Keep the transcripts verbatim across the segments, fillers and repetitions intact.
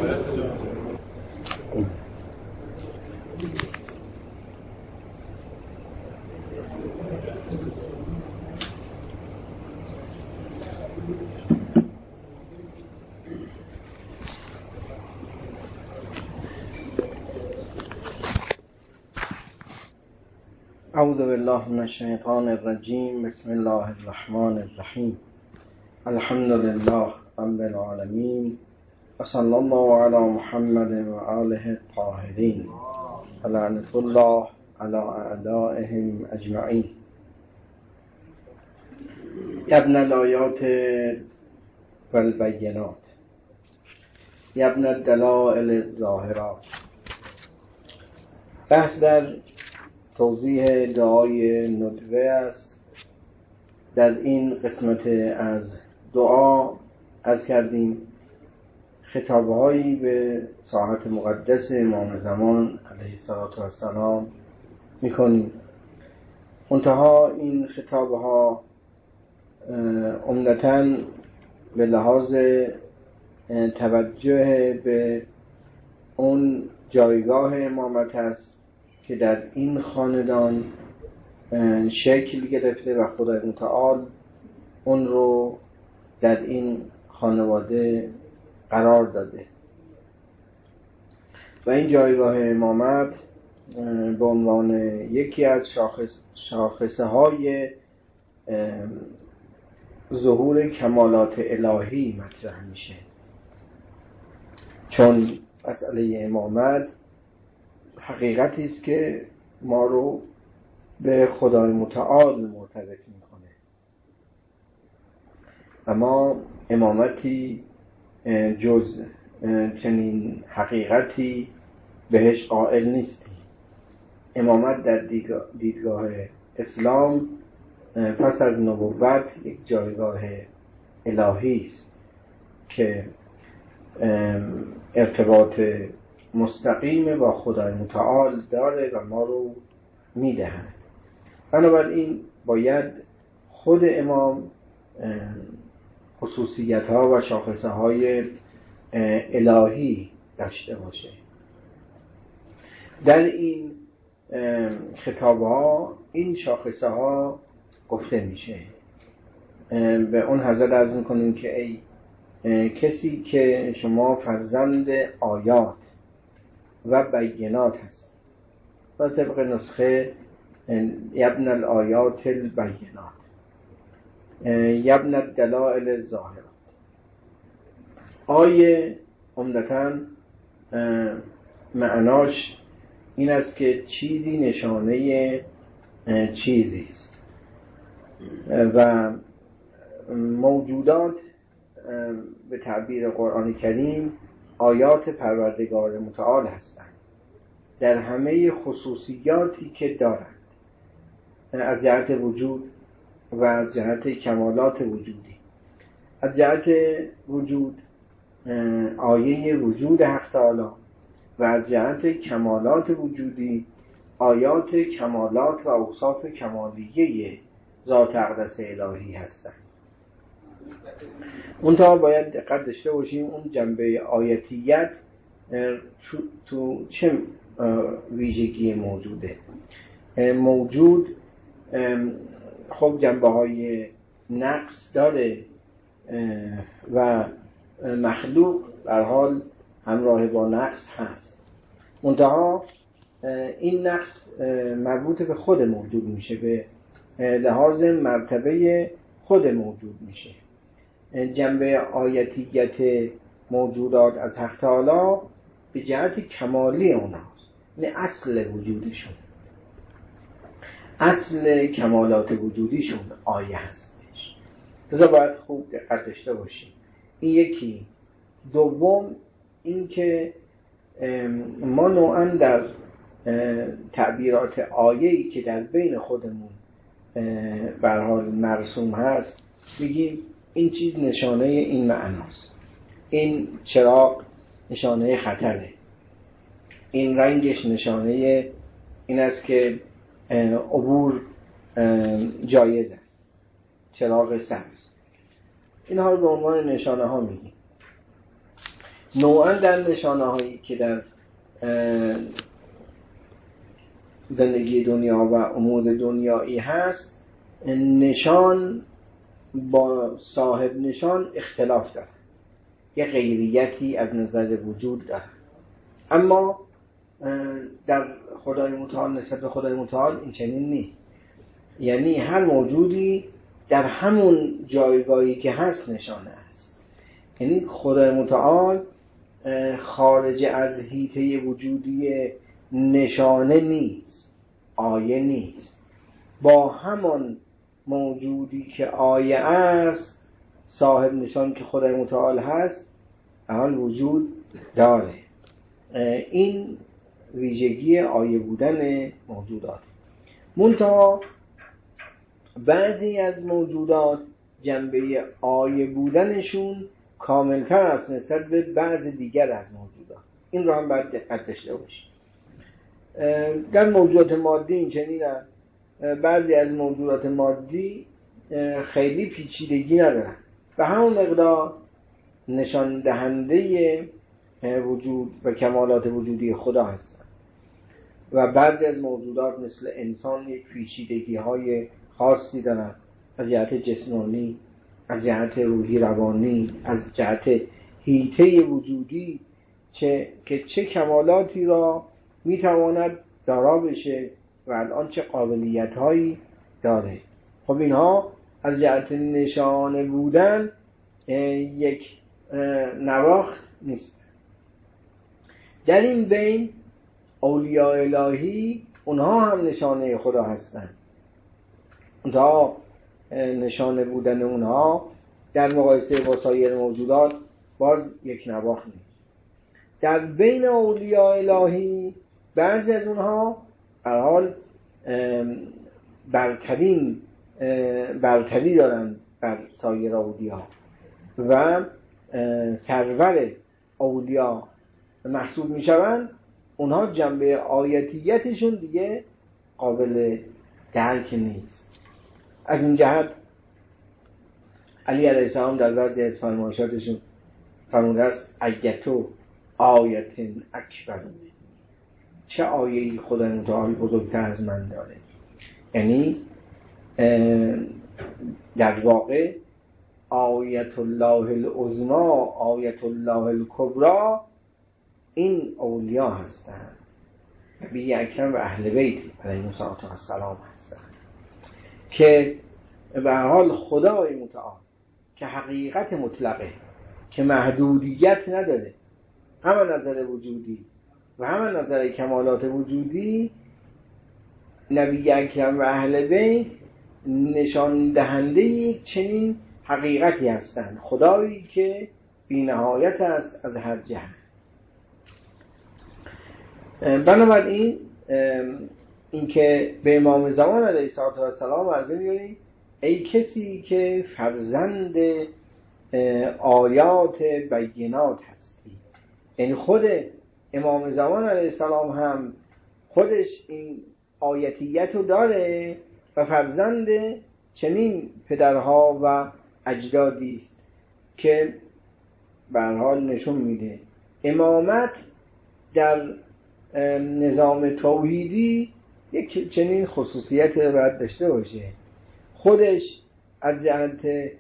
اعوذ بالله من الشیطان الرجیم. بسم الله الرحمن الرحیم. الحمد لله رب العالمین و صلی الله علی محمد و آله الطاهرین و لعنة الله علی اعدائهم اجمعین. ابن الآیات و البینات، ابن الدلائل الظاهرات. بحث در توضیح دعای ندوه است. در این قسمت از دعا عرض کردیم خطابهایی به ساحت مقدس امام زمان علیه السلام میکنیم. منتها این خطابها عمدتاً به لحاظ توجه به اون جایگاه امامت است که در این خاندان شکل گرفته و خدای متعال اون رو در این خانواده قرار داده و این جایگاه امامت به عنوان یکی از شاخص شاخصه های ظهور کمالات الهی مطرح میشه، چون مسئله امامت حقیقتی است که ما رو به خدای متعال مرتبط میکنه و ما امامتی جز چنین حقیقتی بهش قائل نیستیم. امامت در دیدگاه اسلام پس از نبوت یک جایگاه الهی است که ارتباط مستقیم با خدای متعال داره و ما رو میدهد. بنابراین باید خود امام خصوصیت ها و شاخصه های الهی داشته باشه. در این خطاب ها این شاخصه ها گفته میشه. به اون حضرت عرض میکنیم که ای کسی که شما فرزند آیات و بینات هست و طبق نسخه ابن الآیات البینات، ابن الدلائل الظاهرات. آیه عمدتاً معناش این است که چیزی نشانه چیزی است و موجودات به تعبیر قرآن کریم آیات پروردگار متعال هستند در همه خصوصیاتی که دارند از جهت وجود و از جهت کمالات وجودی. از جهت وجود آیه وجود حق تعالی و از جهت کمالات وجودی آیات کمالات و اوصاف کمالیه ذات اقدس الهی هستند. منتها باید دقت داشته باشیم اون جنبه آیتیت تو چه ویژگی موجوده. موجود خب جنبه های نقص داره و مخلوق در حال همراه با نقص هست، منتها این نقص مربوط به خود موجود میشه، به لحاظ مرتبه خود موجود میشه. جنبه آیتیت موجودات از حق تعالی به جهت کمالی اوناست، نه اصل وجودشون، اصل کمالات وجودیشون آیه هستش. لذا باید خوب دقت داشته باشیم. این یکی. دوم این که ما نوعا در تعبیرات آیه‌ای که در بین خودمون به هر حال مرسوم هست میگیم این چیز نشانه این معناست، این چراغ نشانه خطره، این رنگش نشانه این است که عبور جایز است، چراغ سبز. اینها رو به عنوان نشانه ها میگیم. نوعا در نشانه هایی که در زندگی دنیا و امور دنیایی هست، نشان با صاحب نشان اختلاف داره، یه غیریتی از نظر وجود داره. اما در خدای متعال نسبت به خدای متعال این چنین نیست. یعنی هر موجودی در همون جایگاهی که هست نشانه است. یعنی خدای متعال خارج از حیطه وجودی نشانه نیست، آیه نیست. با همان موجودی که آیه است، صاحب نشان که خدای متعال هست، حال وجود داره. این ویژگی آیه بودن موجودات. منتها بعضی از موجودات جنبه آیه بودنشون کاملتر است نسبت به بعض دیگر از موجودات. این رو هم باید دقت داشته باشیم. در موجودات مادی این چنینه، بعضی از موجودات مادی خیلی پیچیدگی ندارن و همون مقدار نشان دهنده وجود و کمالات وجودی خدا هستن. و بعضی از موجودات مثل انسان یک پیچیدگی های خاصی دارن، از جهت جسمانی، از جهت روحی روانی، از جهت حیطه وجودی، چه که چه کمالاتی را میتواند دارا بشه و الان چه قابلیت هایی داره. خب اینها از جهت نشانه بودن یک نواخت نیست. در این بین اولیاء الهی اونها هم نشانه خدا هستند. اونها نشانه بودن اونها در مقایسه با سایر موجودات باز یک نواخت نیست. در بین اولیاء الهی بعضی از اونها در حال برترین برتری دارن بر سایر اولیاء و سرور اولیاء محسوب می شوند. اونها جنبه آیتیتشون دیگه قابل درک نیست. از این جهت علی علیه السلام در بعضی از فرمایشاتشون فرموده است ایتو آیت اکبر، چه آیه‌ای خدای متعال بزرگتر از من داره. یعنی در واقع آیت الله العظمی، آیت الله الکبری این اولیاء هستند، نبی اکرم و اهل بیت علیهم السلام هستند که به هر حال خدای متعال که حقیقت مطلقه، که محدودیت نداره، هم نظر وجودی و هم نظر کمالات وجودی، نبی اکرم و اهل بیت نشان دهنده یک چنین حقیقتی هستند. خدایی که بی نهایت است از هر جهت. بنابراین این که به امام زمان علیه السلام عرضه می‌کنیم ای کسی که فرزند آیات بینات هستی، یعنی خود امام زمان علیه السلام هم خودش این آیتیت رو داره و فرزند چنین پدرها و اجدادی است که به هر حال نشون میده امامت در نظام توحیدی یک چنین خصوصیت باید داشته باشه. خودش از جهت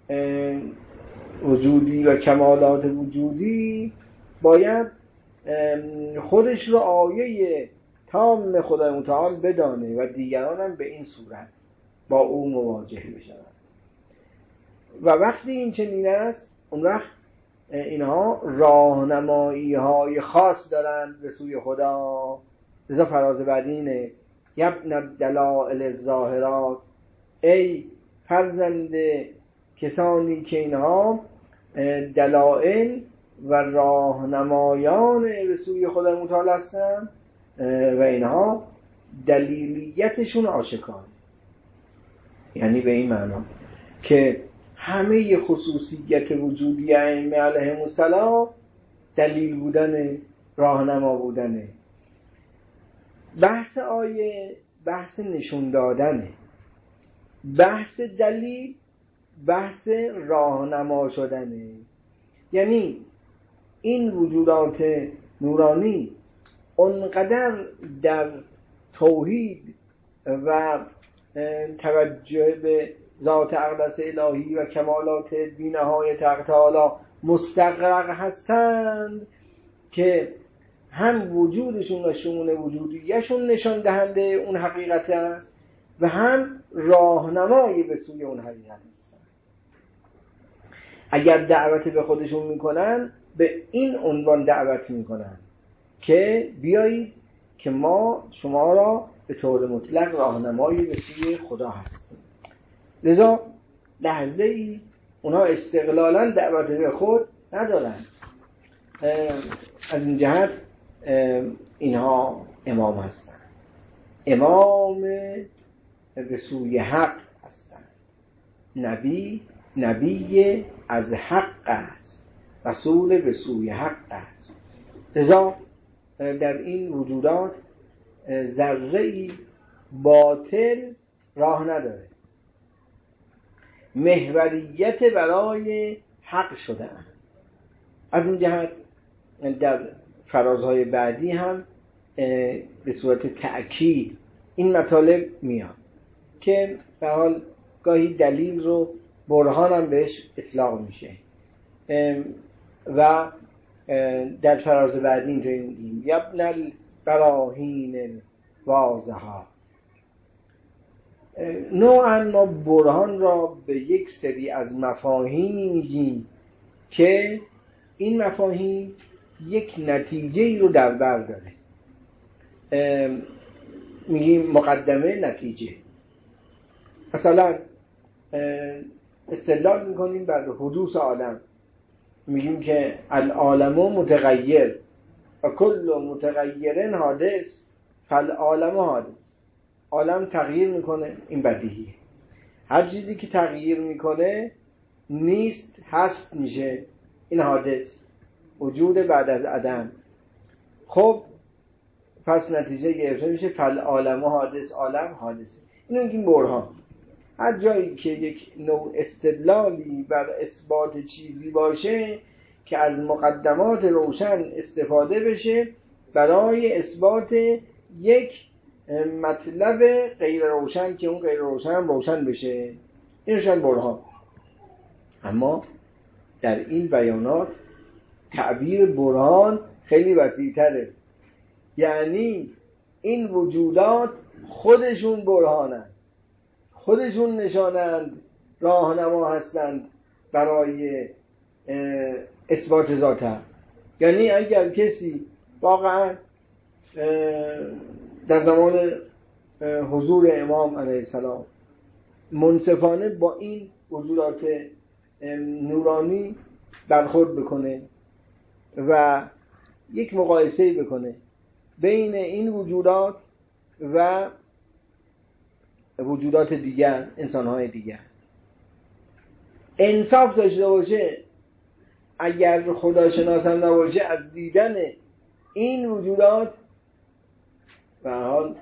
وجودی و کمالات وجودی باید خودش رو آیه تام خدای متعال بدانه و دیگران هم به این صورت با او مواجه بشن. و وقتی این چنین است، اون وقت اینها راهنمایی های خاص دارند به سوی خدا. لذا فراز بعدینه یبن الدلائل الظاهرات، ای فرزند کسانی که اینها دلائل و راهنمایان به سوی خدای متعال هستند و اینها دلیلیتشون آشکار، یعنی به این معنا که همه خصوصیت وجودی ائمه علیهم السلام دلیل بودن، راهنما بودنه. بحث آیه بحث نشون دادنه، بحث دلیل بحث راهنما شدنه. یعنی این وجودات نورانی اونقدر در توحید و توجه به ذات اقدس الهی و کمالات بی‌نهایت تعالی مستغرق هستند که هم وجودشون و شمول وجودیشون نشان دهنده اون حقیقت است و هم راهنمایی به سوی اون حقیقت هستند. اگر دعوت به خودشون میکنن به این عنوان دعوت میکنن که بیایید که ما شما را به طور مطلق راهنمایی به سوی خدا هستیم. لذا لحظه ای اونا استقلالا دعوت به خود ندارن. از این جهت اینها امام هستن، امام به سوی حق هستن. نبی نبی از حق است، رسول به سوی حق است. لذا در این وجودات ذره‌ای باطل راه نداره، محوریت برای حق شده اند. از این جهت در فرازهای بعدی هم به صورت تأکید این مطالب میاد که به حال گاهی دلیل رو برهان هم بهش اطلاق میشه و در فراز بعدی اینجا میگیم یبن البراهین الواضحات. نوعا ما برهان را به یک سری از مفاهیم میگیم که این مفاهیم یک نتیجه رو در بر داره. میگیم مقدمه نتیجه. مثلا استدلال میکنیم بر حدوث عالم، میگیم که العالم متغیر و کل متغیرن حادث فالعالم حادث. عالم تغییر میکنه، این بدیهیه. هر چیزی که تغییر میکنه نیست هست میشه، این حادث، وجود بعد از عدم. خب پس نتیجه گرفته میشه فالعالم حادث، عالم حادثه. اینو میگیم برهان. هر جایی که یک نوع استدلالی بر اثبات چیزی باشه که از مقدمات روشن استفاده بشه برای اثبات یک مطلب غیر روشن که اون غیر روشن هم روشن بشه، اینشان برهان. اما در این بیانات تعبیر برهان خیلی وسیع‌تره، یعنی این وجودات خودشون برهانند، خودشون نشانند، راهنما هستند برای اثبات ذات. یعنی اگر کسی واقعا در زمان حضور امام علیه السلام منصفانه با این وجودات نورانی برخورد بکنه و یک مقایسه بکنه بین این وجودات و وجودات دیگر، انسان‌های دیگر، انصاف داشته باشه، اگر خداشناس هم نباشه، از دیدن این وجودات به هر حال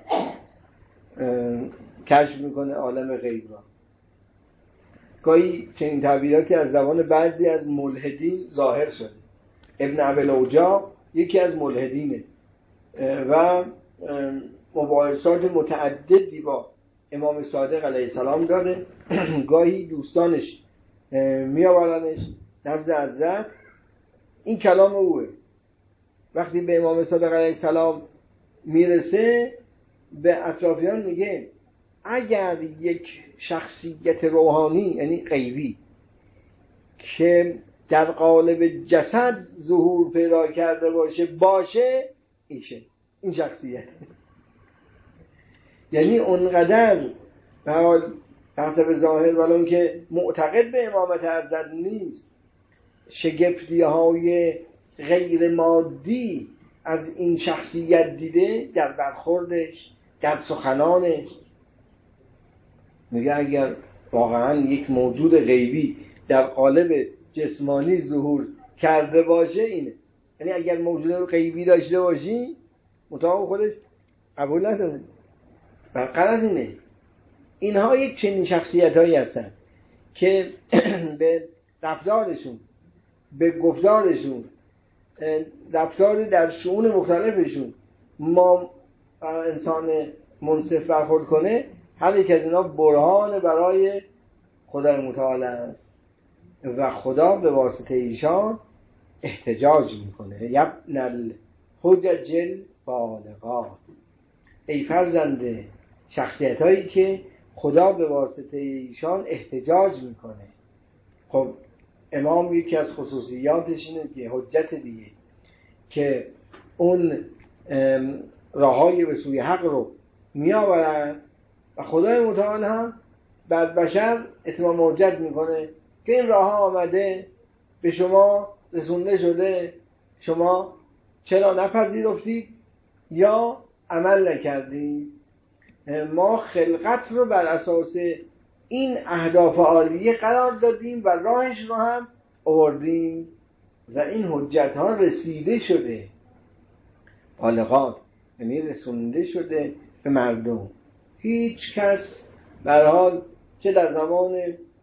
کشف میکنه عالم غیب را. گاهی چنین تعبیراتی از زبان بعضی از ملحدین ظاهر شده. ابن ابی‌العوجا یکی از ملحدینه و مباحثات متعددی با امام صادق علیه السلام داره. گاهی دوستانش میآورنش نزد حضرت، این کلام اوه. وقتی به امام صادق علیه السلام میرسه به اطرافیان میگه اگر یک شخصیت روحانی یعنی غیبی که در قالب جسد ظهور پیدا کرده باشه باشه ایشه، این شخصیت. یعنی اونقدر به حال حسب ظاهر ولون که معتقد به امامت حضرت نیست، شگفتی های غیر مادی از این شخصیت دیده در برخوردش، در سخنانش. میگه اگر واقعا یک موجود غیبی در قالب جسمانی ظهور کرده باشه اینه. یعنی اگر موجود غیبی داشته باشی مطابق خودش قبول نداره. برقرار اینه. اینها یک چنین شخصیت هایی هستن که به رفتارشون، به گفتارشون رفتاری در شؤون مختلفشون ما انسان منصف برخورد کنه، هر یک از اینا برهان برای خدای متعال است و خدا به واسطه ایشان احتجاج میکنه. یبن الحجج البالغات، ای فرزند شخصیت هایی که خدا به واسطه ایشان احتجاج میکنه. خب امام یکی از خصوصیاتش اینه که حجت دیگه که اون راههای به سوی حق رو میآورن و خدای متعال هم بر بشر اتمام حجت میکنه که این راه ها آمده به شما رسونده شده، شما چرا نپذیرفتید یا عمل نکردید. ما خلقت رو بر اساس این اهداف عالیه قرار دادیم و راهش رو هم آوردیم و این حجت ها رسیده شده، بالغات یعنی رسونده شده به مردم. هیچ کس به هر حال چه در زمان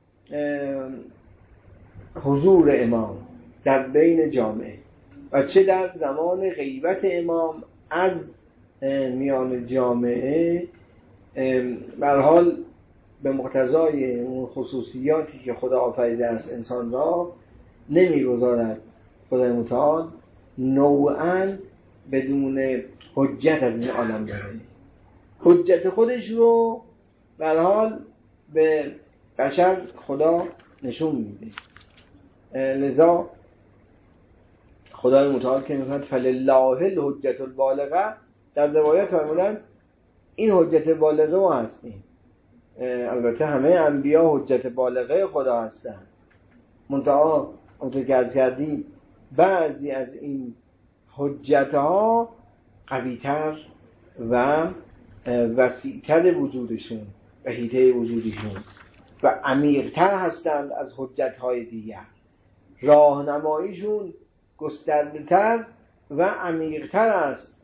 حضور امام در بین جامعه و چه در زمان غیبت امام از میان جامعه، به هر حال به مقتضای اون خصوصیاتی که خدا آفریده است انسان را نمیگذارد خدای متعال نوعاً بدون حجت از این عالم بره. حجت خودش رو به هر حال به بشر خدا نشون میده. لذا خدای متعال که میگه فلله الحجت البالغه، در روایت فرمودن این حجت بالغه ما هستیم. البته همه انبیا حجت بالغه خدا هستن، منتها اونطور که عرض کردیم بعضی از این حجت ها قویتر و وسیعتر وجودشون و حیطه وجودشون و عمیق‌تر هستند از حجت های دیگر. راهنماییشون گسترده‌تر و عمیق‌تر است.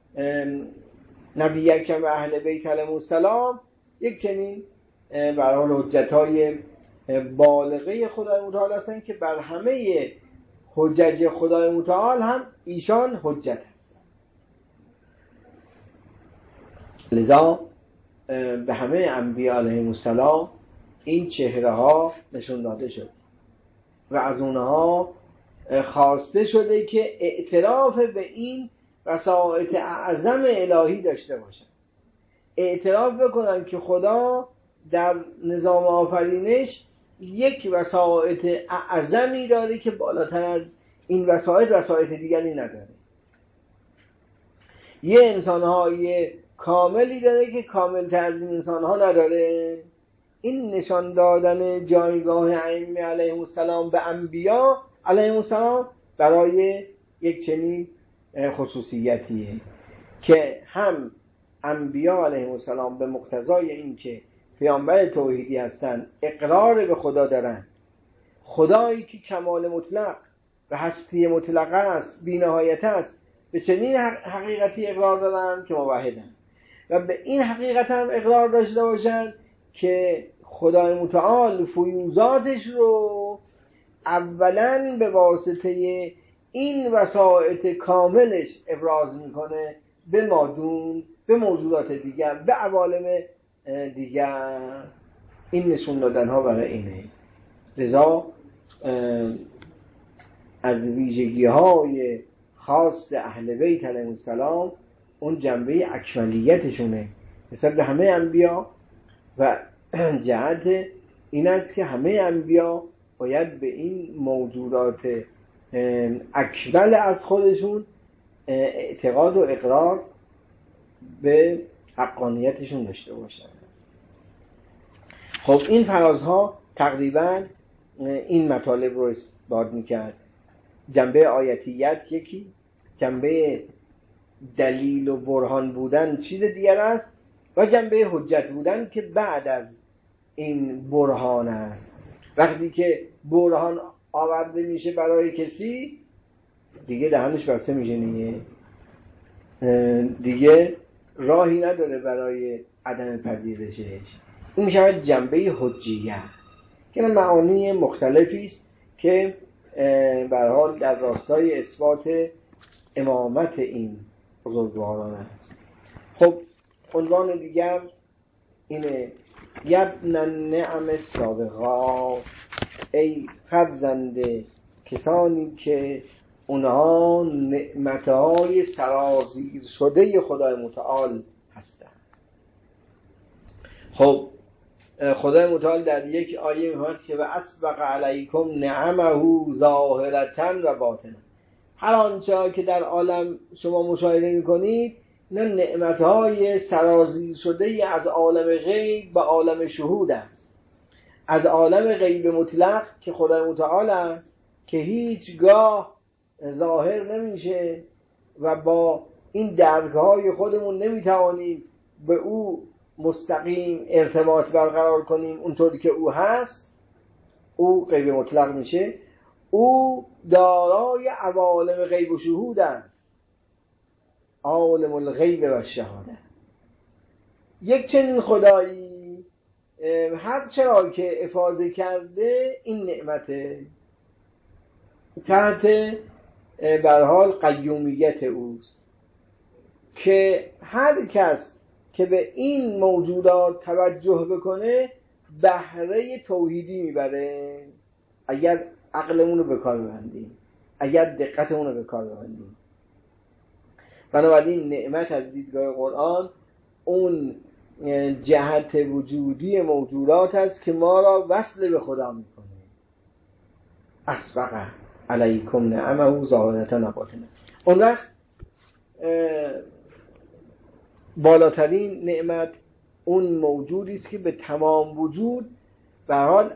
نبی اکرم و اهل بیت علیهم السلام یک چنین به هر حال حجت‌های بالغه خدای متعال هستند که بر همه حجج خدای متعال هم ایشان حجت هستند. لذا به همه انبیاء علیهم السلام این چهره ها نشون داده شد و از اونها خواسته شده که اعتراف به این وسائط اعظم الهی داشته باشن، اعتراف بکنن که خدا در نظام آفرینش یک وسائط اعظمی داره که بالاتر از این وسائط وسائط دیگری نداره. یه انسان‌های کاملی داره که کامل‌تر از این انسان‌ها نداره. این نشان دادن جایگاه ائمه علیهم السلام به انبیا علیهم السلام برای یک چنین خصوصیتیه که هم انبیا علیهم السلام به مقتضای این که پیامبر توحیدی هستن اقرار به خدا دارن، خدایی که کمال مطلق و هستی مطلقه است، بی‌نهایت است، به چنین حقیقتی اقرار دارن که موحدن و به این حقیقت هم اقرار داشته باشن که خدای متعال فیوزاتش رو اولاً به واسطه این وسائط کاملش ابراز میکنه به مادون، به موجودات دیگر، به عوالم دیگر. این نشون دادن ها برای اینه. لذا از ویژگی های خاص اهل بیت علیهم السلام اون جنبه اکمالیتشونه نسبت به همه انبیا و جهت این است که همه انبیا باید به این موجودات اکمل از خودشون اعتقاد و اقرار به حقانیتشون داشته باشن. خب این فرازها تقریبا این مطالب رو اثبات میکرد. جنبه آیتیت یکی، جنبه دلیل و برهان بودن چیز دیگر است و جنبه حجت بودن که بعد از این برهان است. وقتی که برهان آورده میشه برای کسی دیگه دهنش بسته میشه، دیگه دیگه راهی نداره برای عدم پذیرشش. این میشه جنبه حجیت که معانی مختلفی است که به هر حال در راستای اثبات امامت این بزرگواران است. خب عنوان دیگر اینه: یبن النعم السابقات، ای فرزند کسانی که اونها نعمتهای سرازیر شده خدای متعال هستند. خب خدای متعال در یک آیه می‌فرماید که و اسبغ علیکم نعمه ظاهرة و باطنة، هر آنچه که در عالم شما مشاهده می‌کنید نه نعمتهای سرازیر شده از عالم غیب به عالم شهود است. از عالم غیب مطلق که خدای متعال است که هیچگاه ظاهر نمیشه و با این درک‌های خودمون نمیتوانیم به او مستقیم ارتباط برقرار کنیم اونطوری که او هست، او غیب مطلق میشه. او دارای عوالم غیب و شهود است، عالم الغیب و الشهاده. یک چنین خدایی هر چرا که افاضه کرده این نعمت تحت به هر حال قیومیت اوست که هر کس که به این موجودات توجه بکنه بهره توحیدی میبره اگر عقلمون رو به کار ببندیم، اگر دقتمون رو به کار ببندیم. بنابراین نعمت از دیدگاه قرآن اون جهت وجودی موجودات است که ما را وصل به خدا میکنه. اسبغ علیکم نعمه ظاهرة و باطنة. اون وقت بالاترین نعمت اون موجودی است که به تمام وجود به هر حال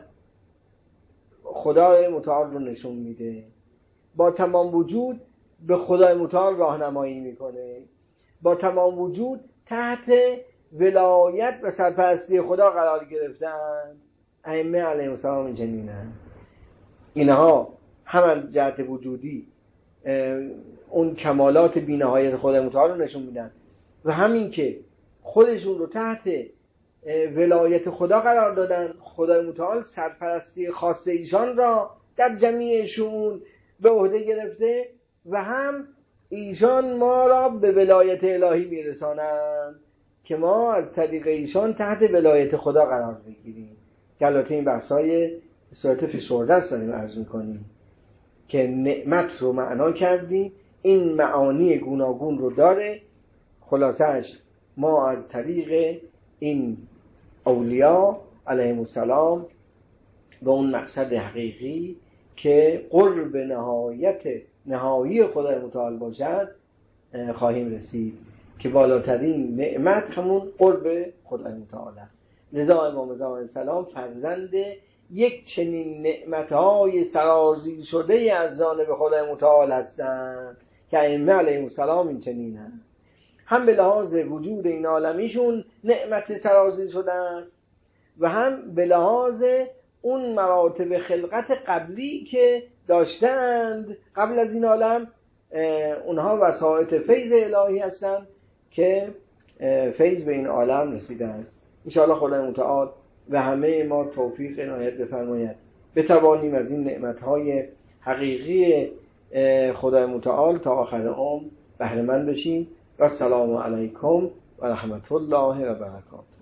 خدای متعال رو نشون میده، با تمام وجود به خدای متعال راهنمایی میکنه، با تمام وجود تحت ولایت و سرپرستی خدا قرار گرفتن. ائمه علیهم السلام این چنینن. اینها هم از جهت وجودی اون کمالات بی‌نهایت خدای متعال رو نشون میدن و همین که خودشون رو تحت ولایت خدا قرار دادن، خدای متعال سرپرستی خاص ایشان را در جمیع شؤون به عهده گرفته و هم ایشان ما را به ولایت الهی میرسانند که ما از طریق ایشان تحت ولایت خدا قرار بگیریم. که البته این بحثای صورت فشرده است داریم عرض میکنیم که نعمت رو معنا کردیم، این معانی گوناگون رو داره. خلاصه‌اش ما از طریق این اولیاء علیهم السلام به اون مقصد حقیقی که قرب نهایت نهایی خدای متعال باشد خواهیم رسید که بالاترین نعمت همون قرب خدای متعال است. لذا امام زمان علیه السلام فرزند یک چنین نعمتهای سرازیر شده از جانب خدای متعال هستند که ائمه علیهم السلام این چنینند. هم به لحاظ وجود این عالمیشون نعمت سرازیر شده است و هم به لحاظ اون مراتب خلقت قبلی که داشتند قبل از این عالم. اونها وسائط فیض الهی هستند که فیض به این عالم رسیده است. انشاءالله خدای متعال و همه ما توفیق عنایت بفرماید بتوانیم از این نعمتهای حقیقی خدای متعال تا آخر عمر بهره مند بشیم. و السلام علیکم و رحمت الله و برکاته.